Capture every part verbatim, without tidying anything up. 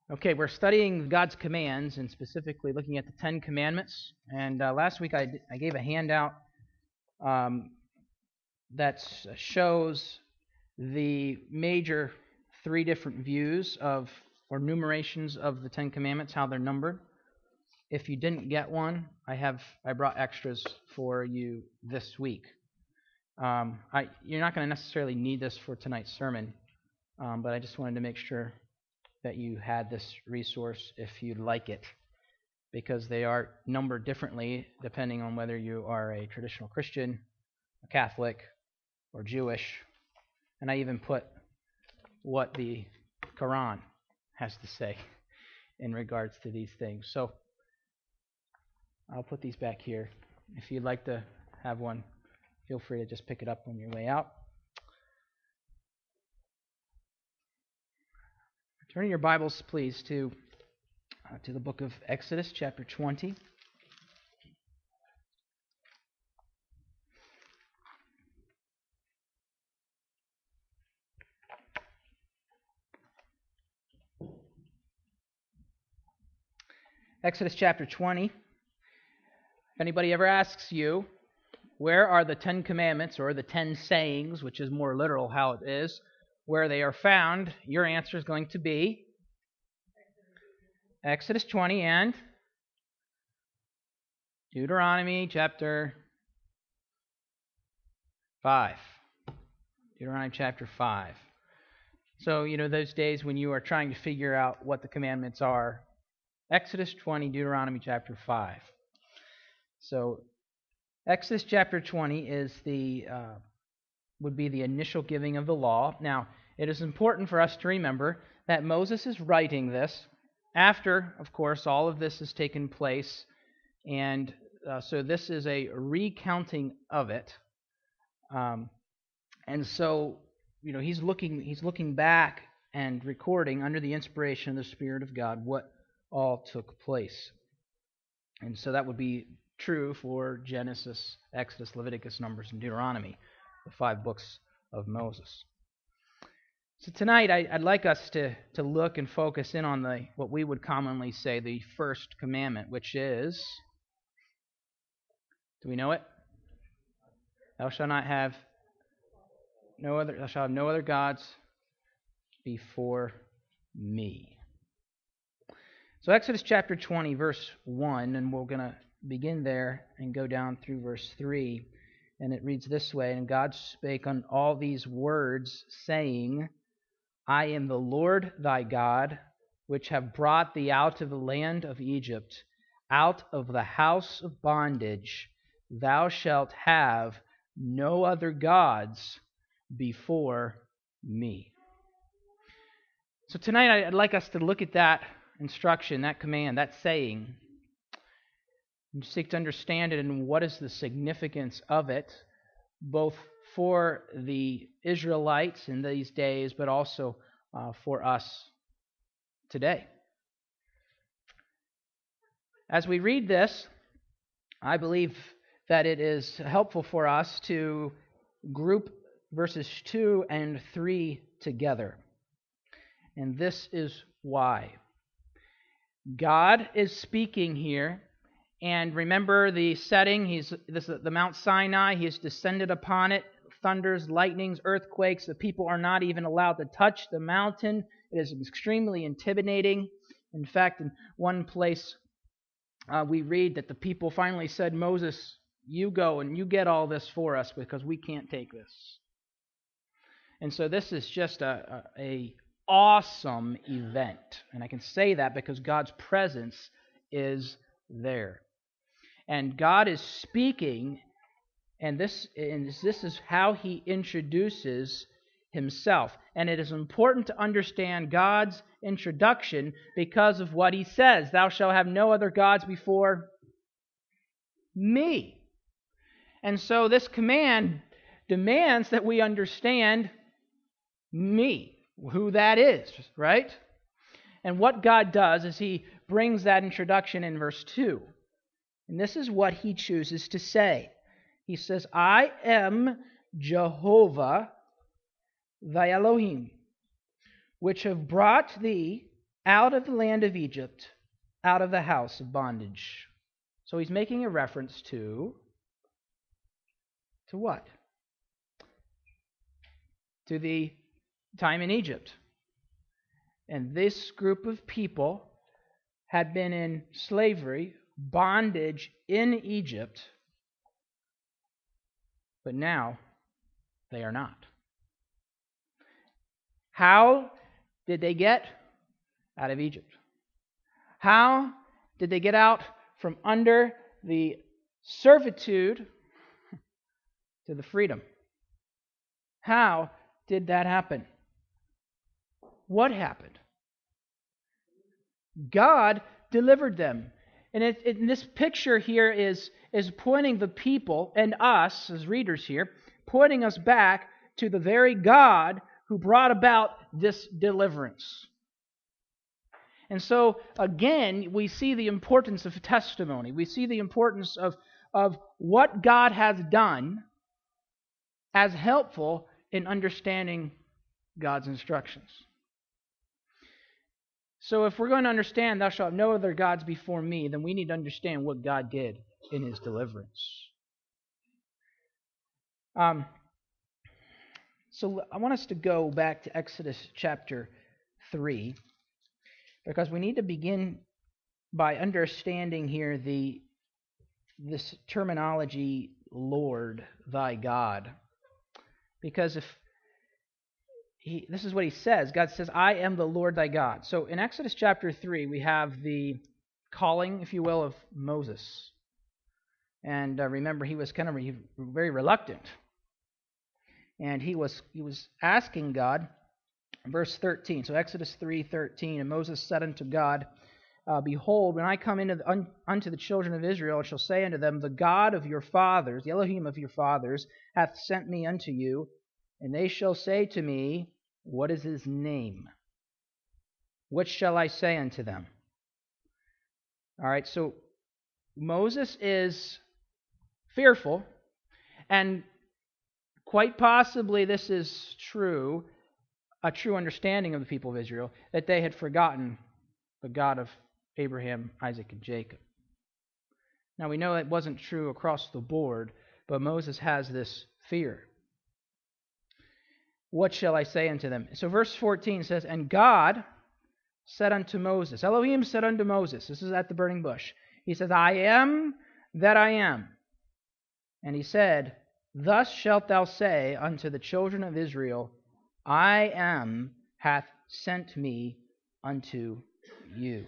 Okay, we're studying God's commands and specifically looking at the Ten Commandments. And uh, last week I, I gave a handout um, that shows the major three different views of, or numerations of the Ten Commandments, how they're numbered. If you didn't get one, I have I brought extras for you this week. Um, I, you're not going to necessarily need this for tonight's sermon, um, but I just wanted to make sure that you had this resource if you'd like it, because they are numbered differently depending on whether you are a traditional Christian, a Catholic, or Jewish. And I even put what the Quran has to say in regards to these things. So I'll put these back here. If you'd like to have one, feel free to just pick it up on your way out. Turn your Bibles, please, to uh, to the book of Exodus, chapter twenty. Exodus chapter twenty. If anybody ever asks you, where are the Ten Commandments, or the Ten Sayings, which is more literal how it is, where they are found, your answer is going to be Exodus twenty and Deuteronomy chapter five. Deuteronomy chapter five. So, you know, those days when you are trying to figure out what the commandments are, Exodus twenty, Deuteronomy chapter five. So, Exodus chapter twenty is the uh, would be the initial giving of the law. Now, it is important for us to remember that Moses is writing this after, of course, all of this has taken place, and uh, so this is a recounting of it. Um, and so, you know, he's looking he's looking back and recording under the inspiration of the Spirit of God what all took place. And so that would be true for Genesis, Exodus, Leviticus, Numbers, and Deuteronomy, the five books of Moses. So tonight I, I'd like us to, to look and focus in on the what we would commonly say the first commandment, which is, do we know it? Thou shalt not have no other thou shalt have no other gods before me. So Exodus chapter twenty, verse one, and we're going to begin there and go down through verse three. And it reads this way, And God spake on all these words, saying, I am the Lord thy God, which have brought thee out of the land of Egypt, out of the house of bondage. Thou shalt have no other gods before me. So tonight I'd like us to look at that instruction, that command, that saying, and seek to understand it and what is the significance of it, both for the Israelites in these days, but also uh, for us today. As we read this, I believe that it is helpful for us to group verses two and three together. And this is why. God is speaking here. And remember the setting, he's this is the Mount Sinai, he has descended upon it, thunders, lightnings, earthquakes. The people are not even allowed to touch the mountain. It is extremely intimidating. In fact, in one place uh, we read that the people finally said, Moses, you go and you get all this for us because we can't take this. And so this is just a, a, a awesome event. And I can say that because God's presence is there. And God is speaking, and this, and this is how he introduces himself. And it is important to understand God's introduction because of what he says. Thou shalt have no other gods before me. And so this command demands that we understand me, who that is, right? And what God does is he brings that introduction in verse two. And this is what he chooses to say. He says, I am Jehovah thy Elohim, which have brought thee out of the land of Egypt, out of the house of bondage. So he's making a reference to, to what? To the time in Egypt. And this group of people had been in slavery, bondage in Egypt, but now they are not. How did they get out of Egypt? How did they get out from under the servitude to the freedom? How did that happen? What happened? God delivered them. And it, it, this picture here is, is pointing the people and us as readers here, pointing us back to the very God who brought about this deliverance. And so, again, we see the importance of testimony. We see the importance of, of what God has done as helpful in understanding God's instructions. So if we're going to understand, thou shalt have no other gods before me, then we need to understand what God did in his deliverance. Um, so I want us to go back to Exodus chapter three, because we need to begin by understanding here the this terminology, Lord thy God. Because if He, this is what he says. God says, I am the Lord thy God. So in Exodus chapter three, we have the calling, if you will, of Moses. And uh, remember, he was kind of re- very reluctant. And he was he was asking God, verse thirteen. So Exodus three thirteen, and Moses said unto God, uh, Behold, when I come into the, un, unto the children of Israel, I shall say unto them, The God of your fathers, the Elohim of your fathers, hath sent me unto you. And they shall say to me, What is his name? What shall I say unto them? All right, so Moses is fearful, and quite possibly this is true, a true understanding of the people of Israel, that they had forgotten the God of Abraham, Isaac, and Jacob. Now we know it wasn't true across the board, but Moses has this fear. What shall I say unto them? So verse fourteen says, And God said unto Moses, Elohim said unto Moses, this is at the burning bush, he says, I am that I am. And he said, Thus shalt thou say unto the children of Israel, I am hath sent me unto you.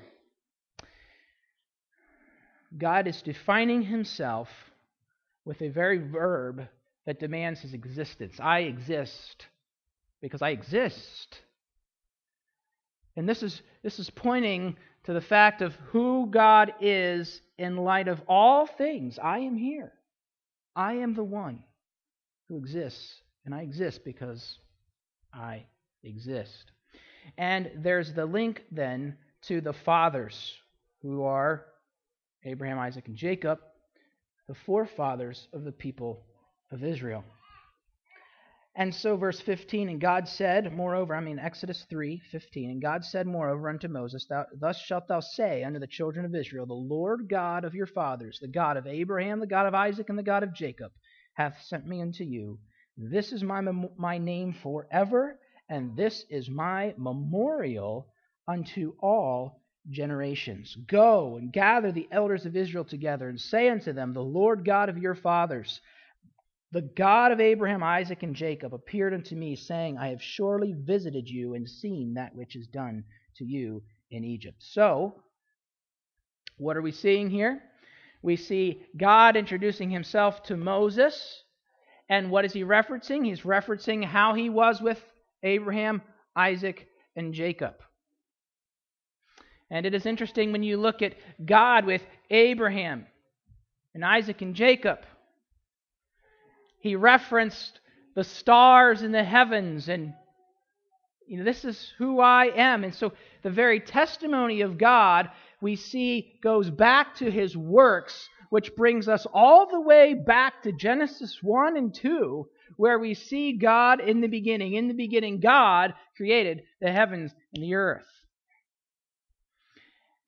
God is defining himself with a very verb that demands his existence. I exist. Because I exist. And this is this is pointing to the fact of who God is in light of all things. I am here. I am the one who exists, and I exist because I exist. And there's the link then to the fathers, who are Abraham, Isaac, and Jacob, the forefathers of the people of Israel. And so verse fifteen, and God said, moreover, I mean Exodus three fifteen, and God said, moreover, unto Moses, thou, Thus shalt thou say unto the children of Israel, The Lord God of your fathers, the God of Abraham, the God of Isaac, and the God of Jacob, hath sent me unto you. This is my, my name forever, and this is my memorial unto all generations. Go and gather the elders of Israel together, and say unto them, The Lord God of your fathers, the God of Abraham, Isaac, and Jacob, appeared unto me, saying, I have surely visited you and seen that which is done to you in Egypt. So, what are we seeing here? We see God introducing himself to Moses. And what is he referencing? He's referencing how he was with Abraham, Isaac, and Jacob. And it is interesting when you look at God with Abraham and Isaac and Jacob. He referenced the stars in the heavens, and you know, this is who I am. And so the very testimony of God we see goes back to his works, which brings us all the way back to Genesis one and two, where we see God in the beginning. In the beginning, God created the heavens and the earth.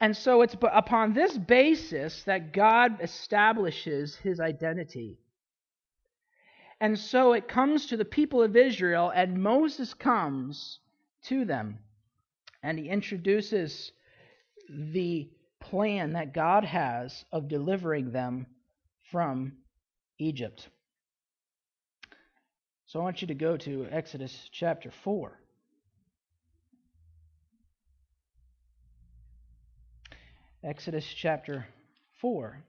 And so it's upon this basis that God establishes his identity. And so it comes to the people of Israel, and Moses comes to them, and he introduces the plan that God has of delivering them from Egypt. So I want you to go to Exodus chapter four. Exodus chapter four.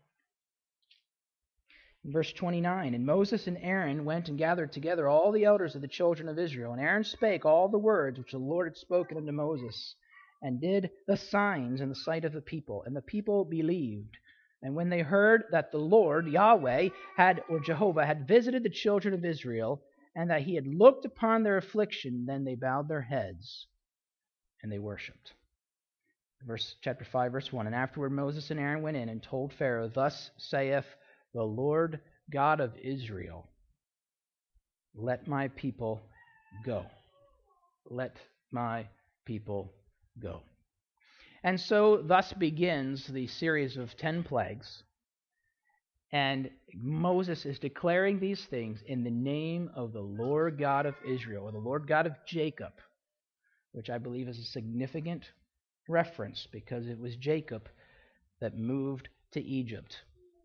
Verse twenty-nine, and Moses and Aaron went and gathered together all the elders of the children of Israel. And Aaron spake all the words which the Lord had spoken unto Moses, and did the signs in the sight of the people. And the people believed. And when they heard that the Lord, Yahweh, had, or Jehovah, had visited the children of Israel, and that he had looked upon their affliction, then they bowed their heads, and they worshipped. Verse chapter five, verse one, and afterward Moses and Aaron went in and told Pharaoh, Thus saith the Lord God of Israel, let my people go. Let my people go. And so thus begins the series of ten plagues. And Moses is declaring these things in the name of the Lord God of Israel, or the Lord God of Jacob, which I believe is a significant reference because it was Jacob that moved to Egypt.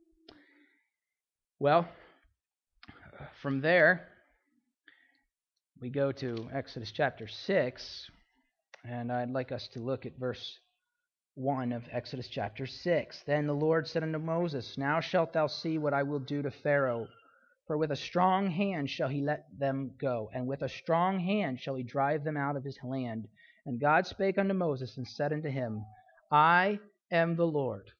Well, from there, we go to Exodus chapter six, and I'd like us to look at verse one of Exodus chapter six. Then the Lord said unto Moses, Now shalt thou see what I will do to Pharaoh, for with a strong hand shall he let them go, and with a strong hand shall he drive them out of his land. And God spake unto Moses, and said unto him, I am the Lord.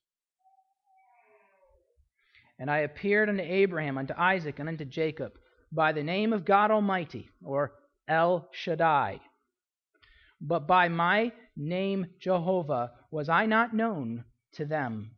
And I appeared unto Abraham, unto Isaac, and unto Jacob, by the name of God Almighty, or El Shaddai. But by my name Jehovah was I not known to them.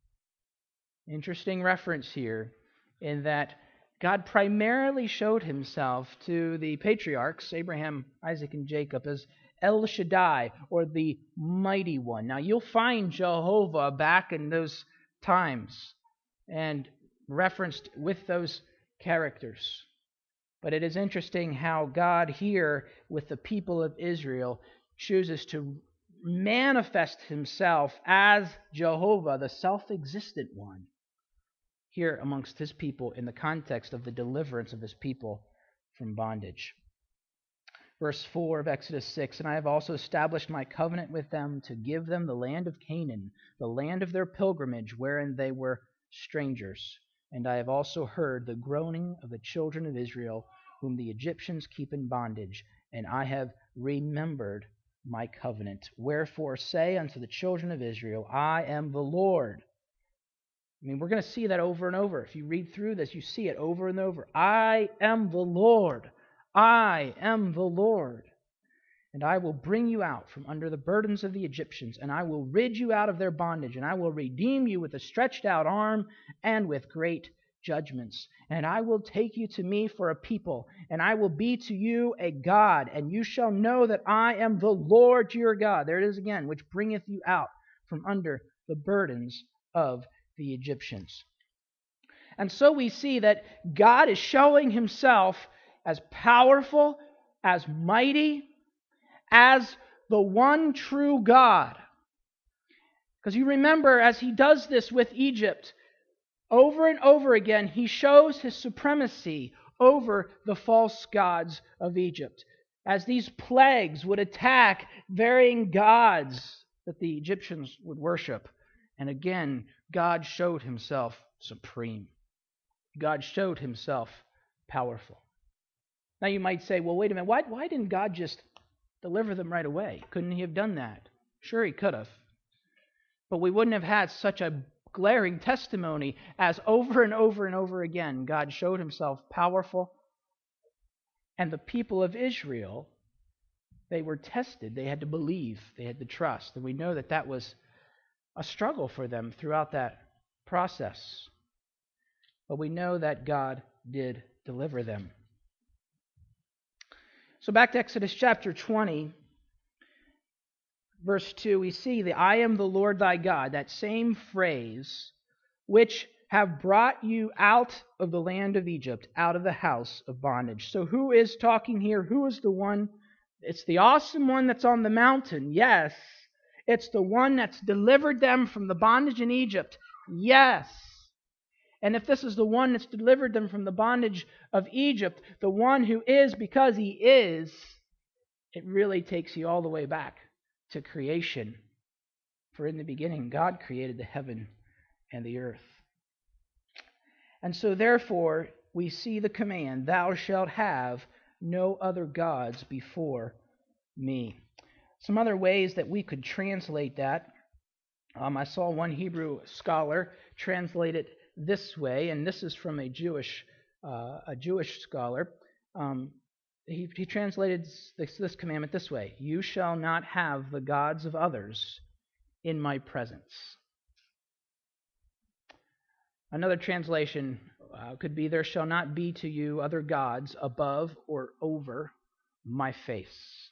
Interesting reference here, in that God primarily showed himself to the patriarchs, Abraham, Isaac, and Jacob, as El Shaddai, or the Mighty One. Now you'll find Jehovah back in those times, and referenced with those characters. But it is interesting how God here, with the people of Israel, chooses to manifest himself as Jehovah, the self-existent one, here amongst his people in the context of the deliverance of his people from bondage. Verse four of Exodus six, And I have also established my covenant with them to give them the land of Canaan, the land of their pilgrimage, wherein they were strangers. And I have also heard the groaning of the children of Israel, whom the Egyptians keep in bondage, and I have remembered my covenant. Wherefore say unto the children of Israel, I am the Lord. I mean, we're going to see that over and over. If you read through this, you see it over and over. I am the Lord. I am the Lord. And I will bring you out from under the burdens of the Egyptians, and I will rid you out of their bondage, and I will redeem you with a stretched out arm and with great judgments. And I will take you to me for a people, and I will be to you a God, and you shall know that I am the Lord your God. There it is again, which bringeth you out from under the burdens of the Egyptians. And so we see that God is showing himself as powerful, as mighty, as the one true God. Because you remember, as he does this with Egypt, over and over again, he shows his supremacy over the false gods of Egypt. As these plagues would attack varying gods that the Egyptians would worship. And again, God showed himself supreme. God showed himself powerful. Now you might say, well, wait a minute, why, why didn't God just deliver them right away? Couldn't he have done that? Sure, he could have. But we wouldn't have had such a glaring testimony as over and over and over again God showed himself powerful. And the people of Israel, they were tested. They had to believe. They had to trust. And we know that that was a struggle for them throughout that process. But we know that God did deliver them. So back to Exodus chapter twenty. verse two, we see the I am the Lord thy God, that same phrase, which have brought you out of the land of Egypt, out of the house of bondage. So who is talking here? Who is the one? It's the awesome one that's on the mountain, yes. It's the one that's delivered them from the bondage in Egypt, yes. And if this is the one that's delivered them from the bondage of Egypt, the one who is because he is, it really takes you all the way back to creation. For in the beginning, God created the heaven and the earth. And so therefore, we see the command, thou shalt have no other gods before me. Some other ways that we could translate that. Um, I saw one Hebrew scholar translate it this way, and this is from a Jewish uh, a Jewish scholar. Um, he, he translated this, this commandment this way: you shall not have the gods of others in my presence. Another translation uh, could be, there shall not be to you other gods above or over my face.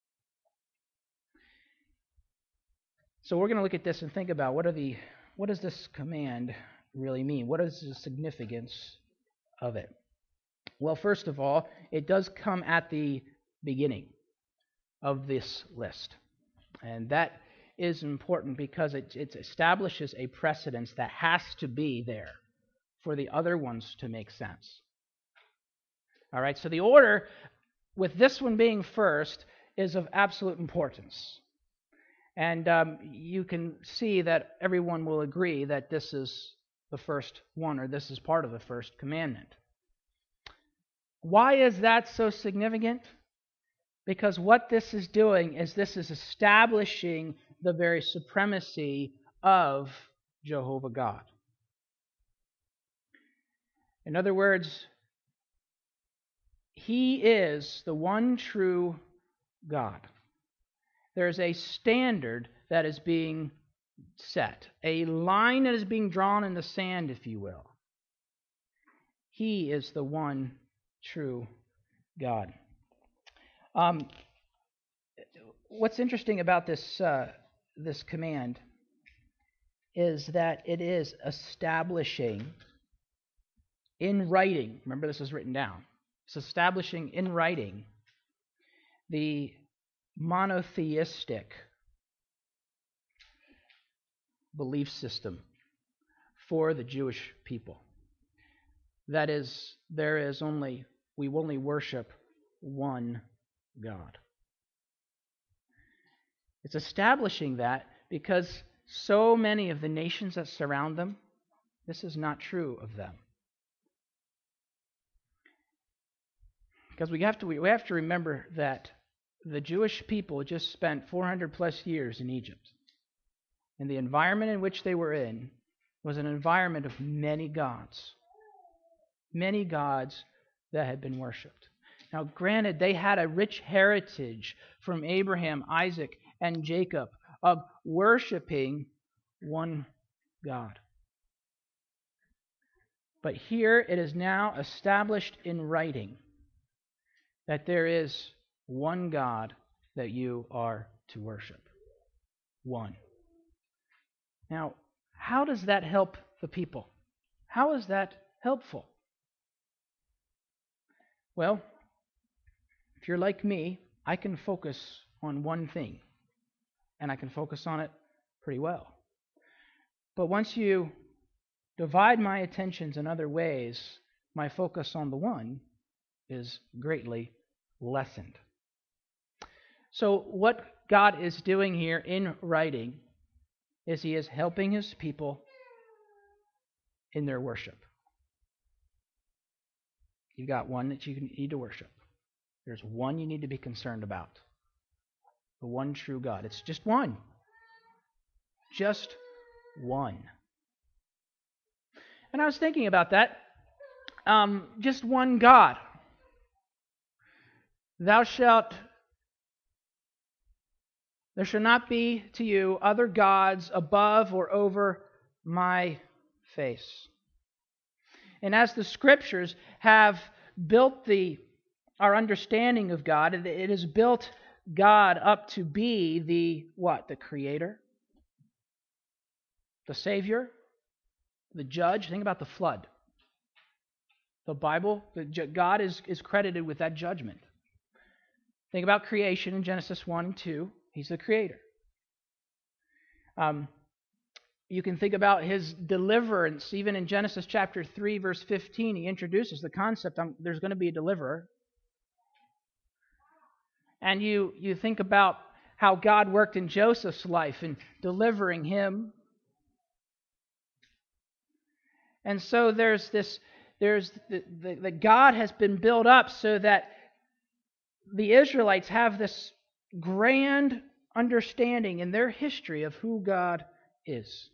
So we're going to look at this and think about what are the what does this command really mean? What is the significance of it? Well, first of all, it does come at the beginning of this list. And that is important because it, it establishes a precedence that has to be there for the other ones to make sense. All right, so the order, with this one being first, is of absolute importance. And um, you can see that everyone will agree that this is the first one, or this is part of the first commandment. Why is that so significant? Because what this is doing is this is establishing the very supremacy of Jehovah God. In other words, He is the one true God. There's a standard that is being set, a line that is being drawn in the sand, if you will. He is the one true God. Um, what's interesting about this uh, this command is that it is establishing in writing. Remember, this is written down. It's establishing in writing the monotheistic belief system for the Jewish people. That is, there is only, we only worship one God. It's establishing that because so many of the nations that surround them, this is not true of them. Because we have to, we have to remember that the Jewish people just spent four hundred plus years in Egypt. And the environment in which they were in was an environment of many gods. Many gods that had been worshipped. Now, granted, they had a rich heritage from Abraham, Isaac, and Jacob of worshiping one God. But here it is now established in writing that there is one God that you are to worship. One. Now, how does that help the people? How is that helpful? Well, if you're like me, I can focus on one thing, and I can focus on it pretty well. But once you divide my attentions in other ways, my focus on the one is greatly lessened. So what God is doing here in writing is He is helping His people in their worship. You've got one that you need to worship. There's one you need to be concerned about. The one true God. It's just one. Just one. And I was thinking about that. Um, just one God. Thou shalt, there shall not be to you other gods above or over my face. And as the Scriptures have built the our understanding of God, it has built God up to be the what? The creator, the savior, the judge. Think about the flood. The Bible, the, God is, is credited with that judgment. Think about creation in Genesis one and two. He's the creator. Um, you can think about his deliverance. Even in Genesis chapter three, verse fifteen, he introduces the concept um, there's going to be a deliverer. And you, you think about how God worked in Joseph's life in delivering him. And so there's this, there's the, the, the God has been built up so that the Israelites have this grand understanding in their history of who God is.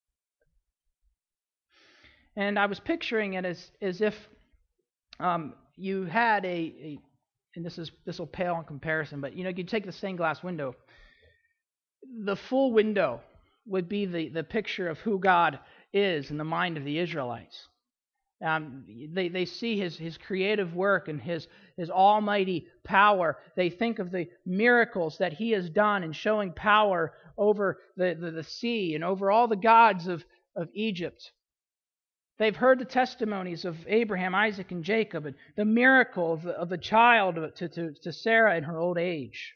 And I was picturing it as, as if um, you had a, a, and this is this will pale in comparison, but you know, you take the stained glass window. The full window would be the, the picture of who God is in the mind of the Israelites. Um, they, they see his, his creative work and his, his almighty power. They think of the miracles that he has done in showing power over the, the, the sea and over all the gods of, of Egypt. They've heard the testimonies of Abraham, Isaac, and Jacob, and the miracle of the, of the child to, to, to Sarah in her old age.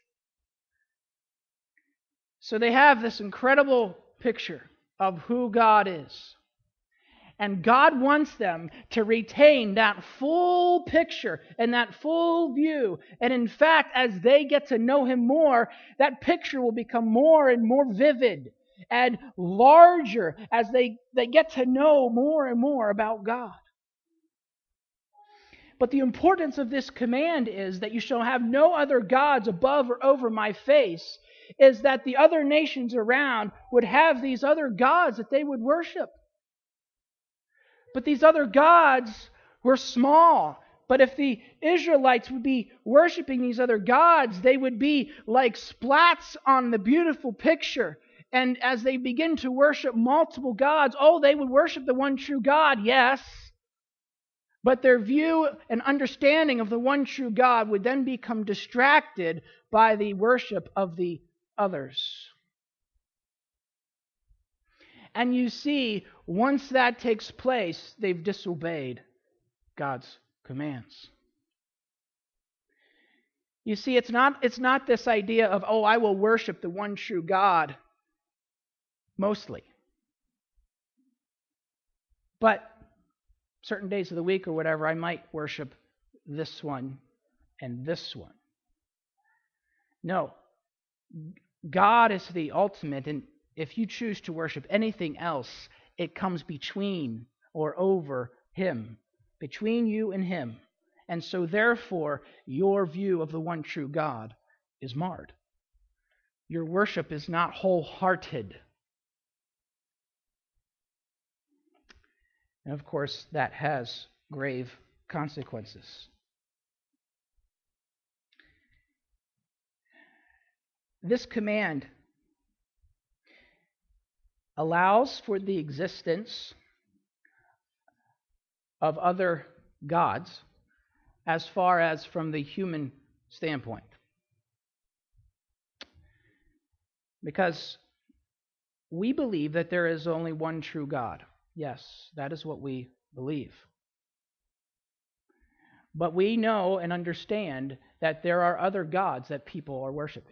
So they have this incredible picture of who God is. And God wants them to retain that full picture and that full view. And in fact, as they get to know him more, that picture will become more and more vivid and larger as they, they get to know more and more about God. But the importance of this command is that you shall have no other gods above or over my face, is that the other nations around would have these other gods that they would worship. But these other gods were small. But if the Israelites would be worshiping these other gods, they would be like splats on the beautiful picture. And as they begin to worship multiple gods, oh, they would worship the one true God, yes. But their view and understanding of the one true God would then become distracted by the worship of the others. And you see, once that takes place, they've disobeyed God's commands. You see, it's not, it's not this idea of, oh, I will worship the one true God, mostly. But certain days of the week or whatever, I might worship this one and this one. No. God is the ultimate, and if you choose to worship anything else, it comes between or over him, between you and him. And so therefore, your view of the one true God is marred. Your worship is not wholehearted. And of course, that has grave consequences. This command allows for the existence of other gods as far as from the human standpoint. Because we believe that there is only one true God. Yes, that is what we believe. But we know and understand that there are other gods that people are worshiping.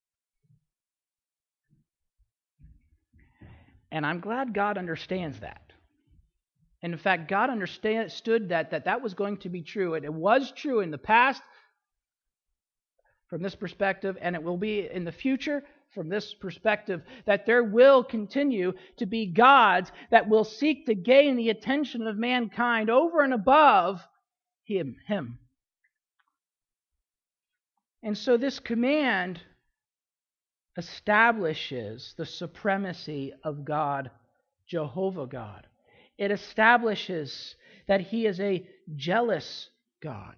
And I'm glad God understands that. And in fact, God understood that, that that was going to be true. And it was true in the past from this perspective, and it will be in the future from this perspective, that there will continue to be gods that will seek to gain the attention of mankind over and above him. him. And so this command establishes the supremacy of God, Jehovah God. It establishes that he is a jealous God.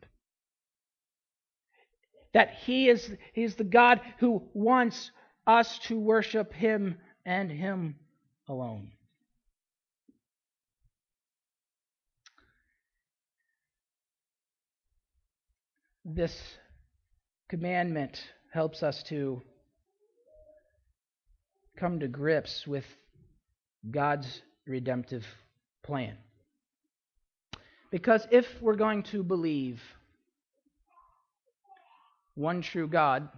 That he is, he is the God who wants us to worship him and him alone. This commandment helps us to come to grips with God's redemptive plan. Because if we're going to believe one true God,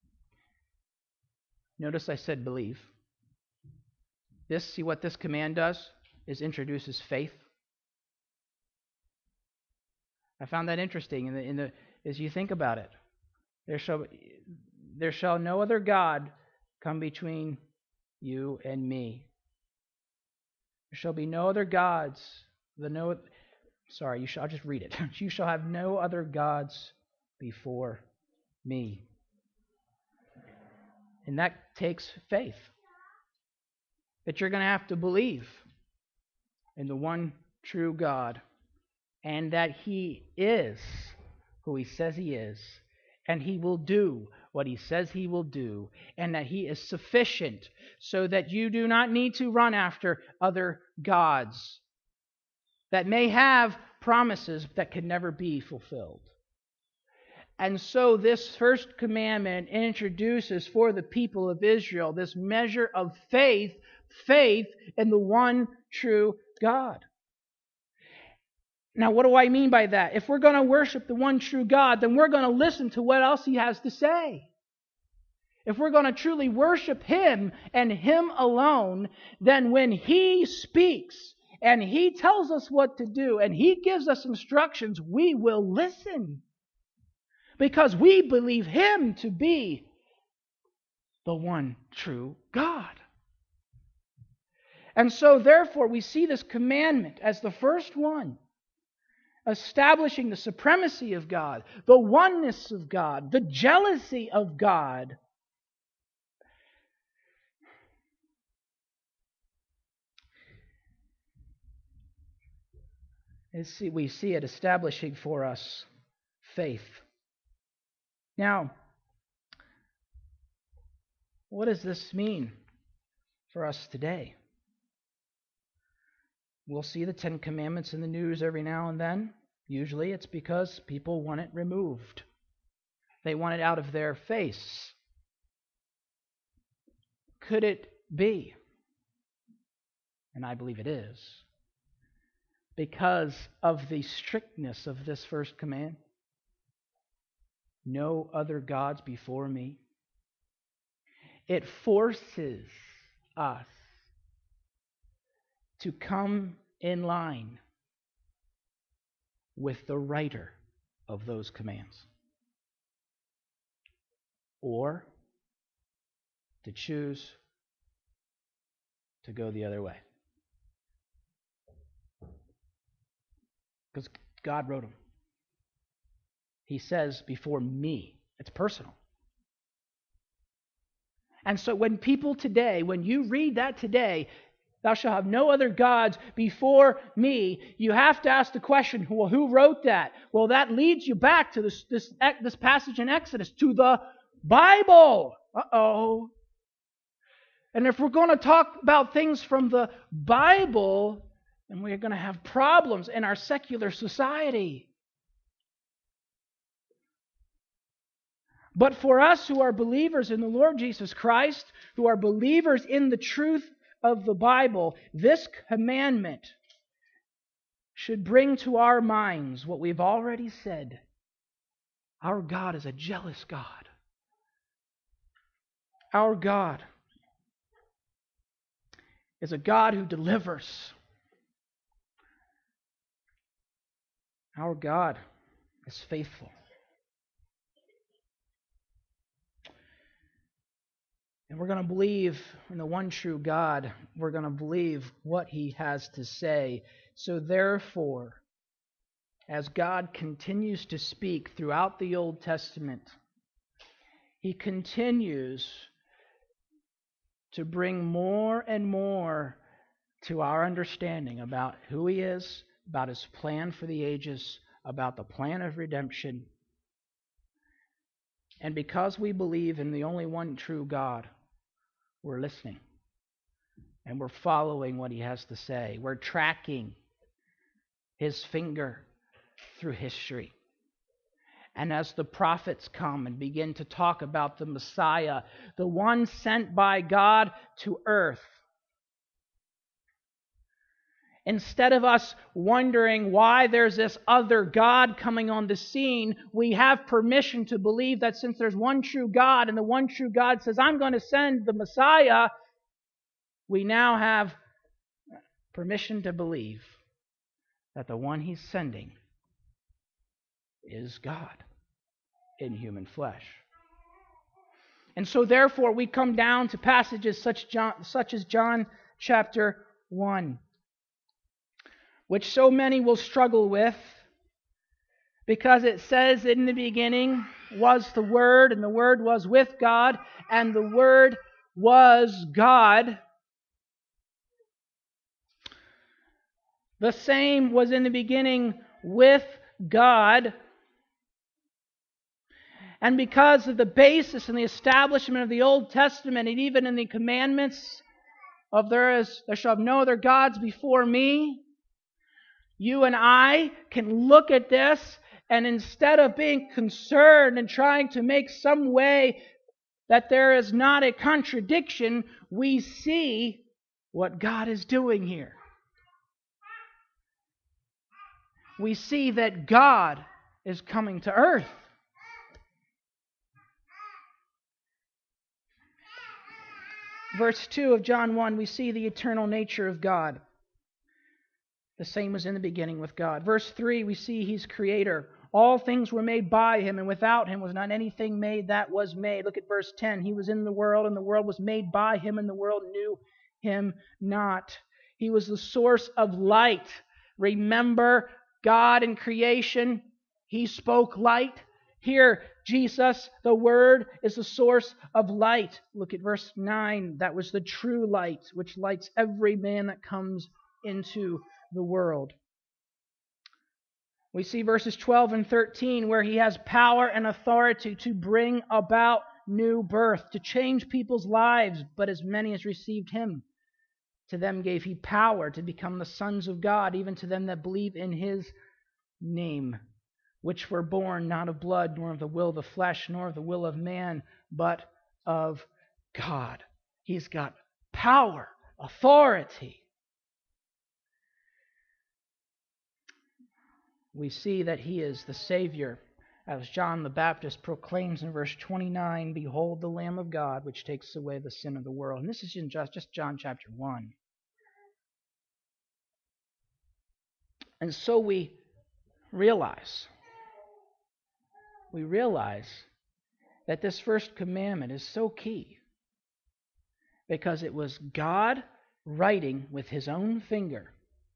notice I said believe. This, see what this command does, is introduces faith. I found that interesting in the, in the as you think about it. There shall there shall no other God come between you and me. There shall be no other gods. The no sorry, you shall I'll just read it. You shall have no other gods before me. And that takes faith. That you're going to have to believe in the one true God, and that He is who He says He is, and He will do what He says He will do, and that He is sufficient so that you do not need to run after other gods that may have promises that can never be fulfilled. And so this first commandment introduces for the people of Israel this measure of faith, faith in the one true God. Now, what do I mean by that? If we're going to worship the one true God, then we're going to listen to what else He has to say. If we're going to truly worship Him and Him alone, then when He speaks and He tells us what to do and He gives us instructions, we will listen. Because we believe Him to be the one true God. And so, therefore, we see this commandment as the first one, establishing the supremacy of God, the oneness of God, the jealousy of God. We see it establishing for us faith. Now, what does this mean for us today? We'll see the Ten Commandments in the news every now and then. Usually it's because people want it removed. They want it out of their face. Could it be, and I believe it is, because of the strictness of this first command? No other gods before me. It forces us to come in line with the writer of those commands, or to choose to go the other way. Because God wrote them. He says, before me. It's personal. And so when people today, when you read that today, thou shalt have no other gods before me, you have to ask the question, well, who wrote that? Well, that leads you back to this, this, this passage in Exodus, to the Bible. Uh-oh. And if we're going to talk about things from the Bible, then we're going to have problems in our secular society. But for us who are believers in the Lord Jesus Christ, who are believers in the truth of the Bible, this commandment should bring to our minds what we've already said. Our God is a jealous God. Our God is a God who delivers. Our God is faithful. And we're going to believe in the one true God. We're going to believe what He has to say. So therefore, as God continues to speak throughout the Old Testament, He continues to bring more and more to our understanding about who He is, about His plan for the ages, about the plan of redemption. And because we believe in the only one true God, we're listening, and we're following what He has to say. We're tracking His finger through history. And as the prophets come and begin to talk about the Messiah, the one sent by God to earth, instead of us wondering why there's this other God coming on the scene, we have permission to believe that since there's one true God and the one true God says, I'm going to send the Messiah, we now have permission to believe that the one He's sending is God in human flesh. And so therefore we come down to passages such, John, such as John chapter one, which so many will struggle with, because it says in the beginning was the Word, and the Word was with God, and the Word was God. The same was in the beginning with God. And because of the basis and the establishment of the Old Testament, and even in the commandments of there is there shall be no other gods before me, you and I can look at this, and instead of being concerned and trying to make some way that there is not a contradiction, we see what God is doing here. We see that God is coming to earth. Verse two of John one, we see the eternal nature of God. The same was in the beginning with God. Verse three, we see He's creator. All things were made by Him, and without Him was not anything made that was made. Look at verse ten. He was in the world, and the world was made by Him, and the world knew Him not. He was the source of light. Remember, God in creation, He spoke light. Here, Jesus, the Word, is the source of light. Look at verse nine. That was the true light, which lights every man that comes into the world. We see verses twelve and thirteen where He has power and authority to bring about new birth, to change people's lives, but as many as received Him, to them gave He power to become the sons of God, even to them that believe in His name, which were born not of blood, nor of the will of the flesh, nor of the will of man, but of God. He's got power, authority. We see that He is the Savior, as John the Baptist proclaims in verse twenty-nine, "Behold the Lamb of God, which takes away the sin of the world." And this is in just, just John chapter one. And so we realize, we realize that this first commandment is so key, because it was God writing with His own finger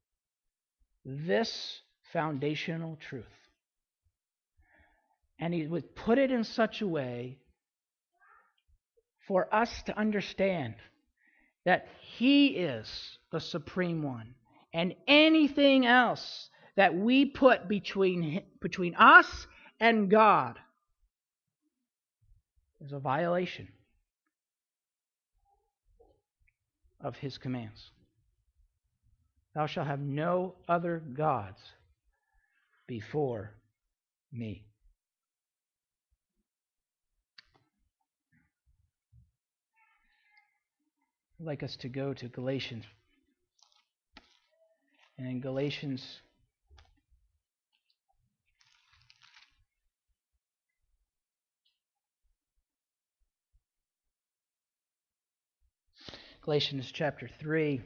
this foundational truth. And He would put it in such a way for us to understand that He is the supreme one. And anything else that we put between, between us and God is a violation of His commands. Thou shalt have no other gods before me. I'd like us to go to Galatians. And in Galatians Galatians chapter three.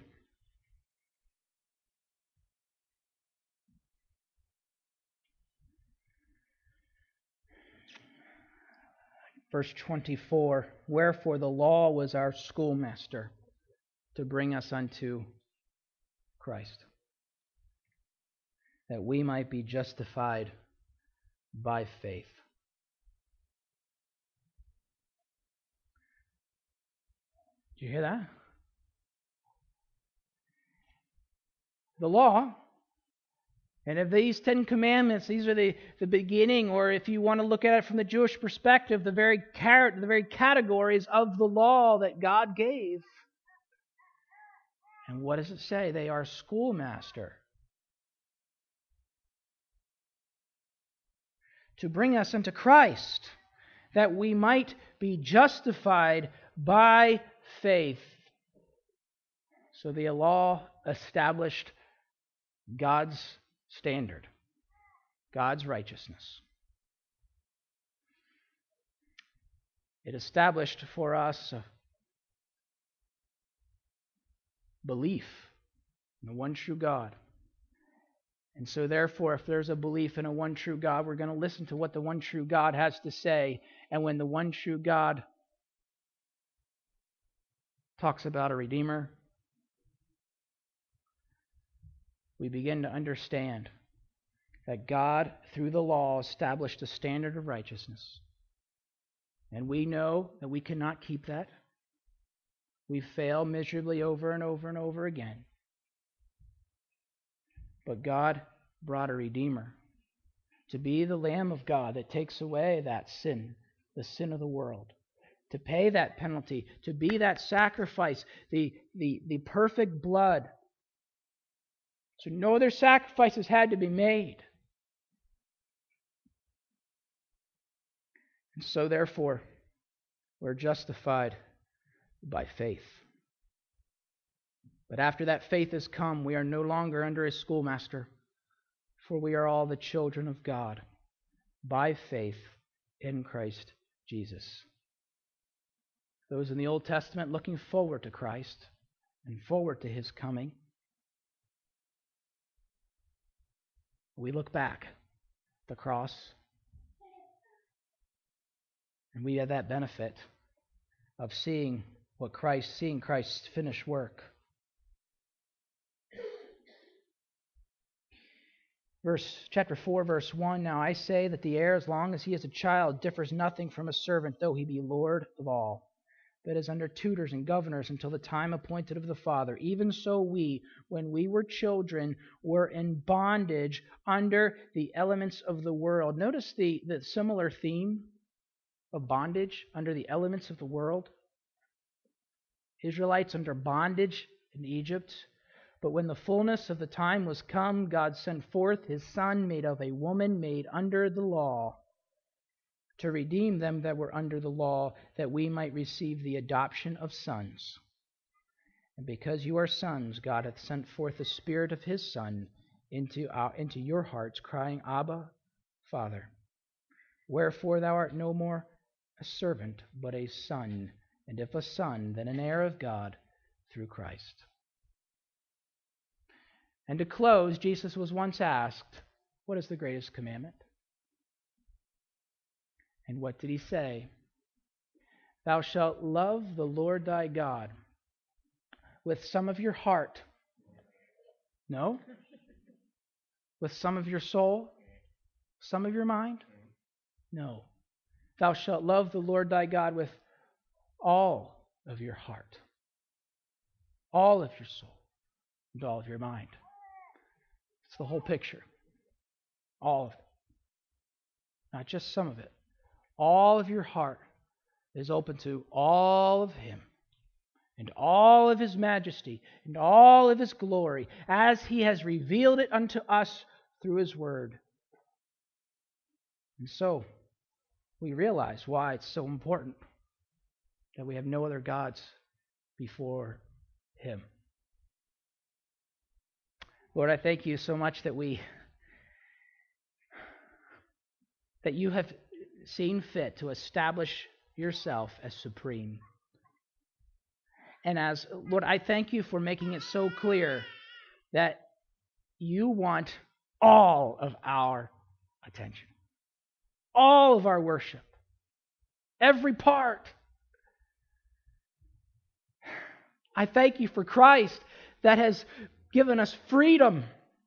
Verse twenty-four, "Wherefore the law was our schoolmaster to bring us unto Christ, that we might be justified by faith." Did you hear that? The law, and of these Ten Commandments, these are the, the beginning, or if you want to look at it from the Jewish perspective, the very car- the very categories of the law that God gave. And what does it say? They are schoolmaster to bring us unto Christ, that we might be justified by faith. So the law established God's standard, God's righteousness. It established for us a belief in the one true God. And so therefore, if there's a belief in a one true God, we're going to listen to what the one true God has to say. And when the one true God talks about a Redeemer, we begin to understand that God, through the law, established a standard of righteousness. And we know that we cannot keep that. We fail miserably over and over and over again. But God brought a Redeemer to be the Lamb of God that takes away that sin, the sin of the world, to pay that penalty, to be that sacrifice, the, the, the perfect blood. So no other sacrifices had to be made. And so therefore, we're justified by faith. But after that faith has come, we are no longer under a schoolmaster, for we are all the children of God by faith in Christ Jesus. Those in the Old Testament looking forward to Christ and forward to His coming. We look back at the cross, and we have that benefit of seeing what Christ, seeing Christ's finished work. Verse chapter four, verse one, now I say that the heir, as long as he is a child, differs nothing from a servant, though he be Lord of all, but is under tutors and governors until the time appointed of the Father. Even so we, when we were children, were in bondage under the elements of the world. Notice the, the similar theme of bondage under the elements of the world. Israelites under bondage in Egypt. But when the fullness of the time was come, God sent forth His Son, made of a woman, made under the law, to redeem them that were under the law, that we might receive the adoption of sons. And because you are sons, God hath sent forth the Spirit of His Son into, our, into your hearts, crying, Abba, Father. Wherefore thou art no more a servant, but a son, and if a son, then an heir of God through Christ. And to close, Jesus was once asked, what is the greatest commandment? And what did He say? Thou shalt love the Lord thy God with some of your heart. No? With some of your soul? Some of your mind? No. Thou shalt love the Lord thy God with all of your heart, all of your soul, and all of your mind. It's the whole picture. All of it. Not just some of it. All of your heart is open to all of Him and all of His majesty and all of His glory as He has revealed it unto us through His Word. And so, we realize why it's so important that we have no other gods before Him. Lord, I thank You so much that we, that You have seen fit to establish Yourself as supreme. And as, Lord, I thank You for making it so clear that You want all of our attention, all of our worship, every part. I thank You for Christ that has given us freedom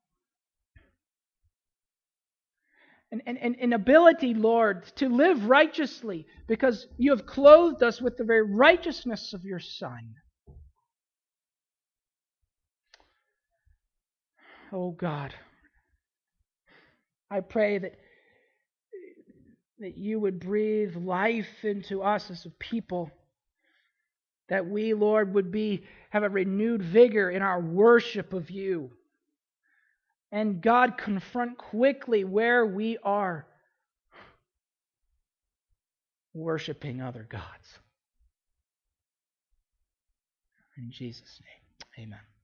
and, and, and, and ability, Lord, to live righteously because You have clothed us with the very righteousness of Your Son. Oh God, I pray that, that You would breathe life into us as a people, that we, Lord, would be have a renewed vigor in our worship of You. And God, confront quickly where we are worshiping other gods. In Jesus' name, amen.